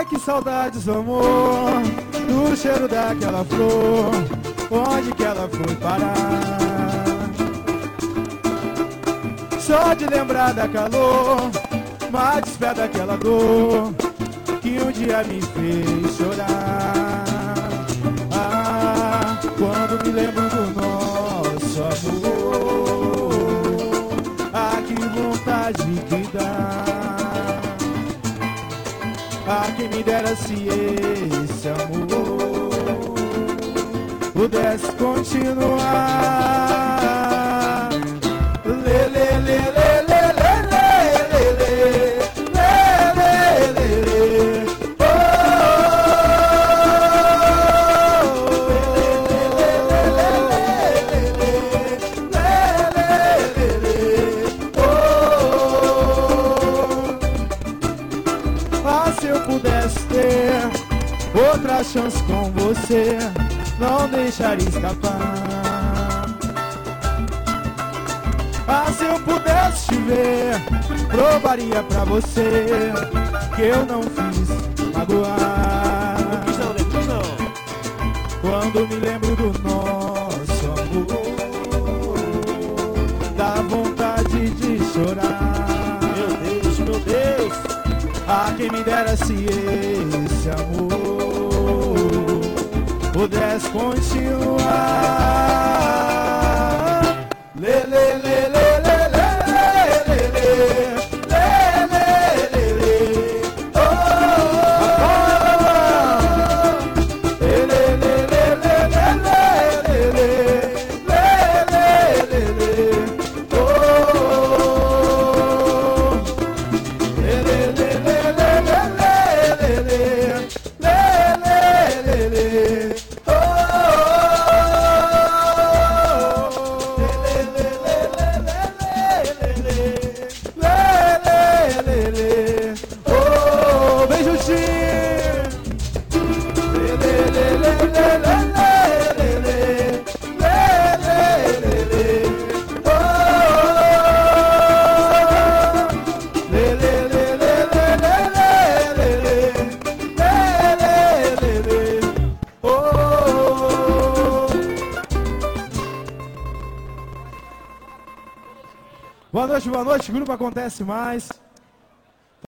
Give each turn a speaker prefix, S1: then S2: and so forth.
S1: que saudades, amor, do cheiro daquela flor, onde que ela foi parar? Só de lembrar da calor, mas despeda aquela dor que um dia me fez chorar. Ah, quando me lembro do nosso amor, ah, que vontade que dá. Ah, quem me dera se esse amor pudesse continuar. Lê, lê, lê, lê, lê, lê, lê, lê, lê, lê, lê, lê, oh, ah, se eu pudesse ter outra chance com você, não deixaria escapar. Ah, se eu pudesse te ver, provaria pra você que eu não fiz magoar.
S2: Não.
S1: Quando me lembro do nosso amor, dá vontade de chorar.
S2: Meu Deus, meu Deus.
S1: Ah, quem me dera se esse amor pudesse continuar. Lê, lê, lê, lê, lê, lê, lê, lê, lê, lê, lê, lê, oh, lê, lê, lê, lê, lê, lê, lê, lê, lê, oh, lê, lê, lê, lê, lê, lê, lê, lê, oh. Boa noite, grupo Acontece Mais.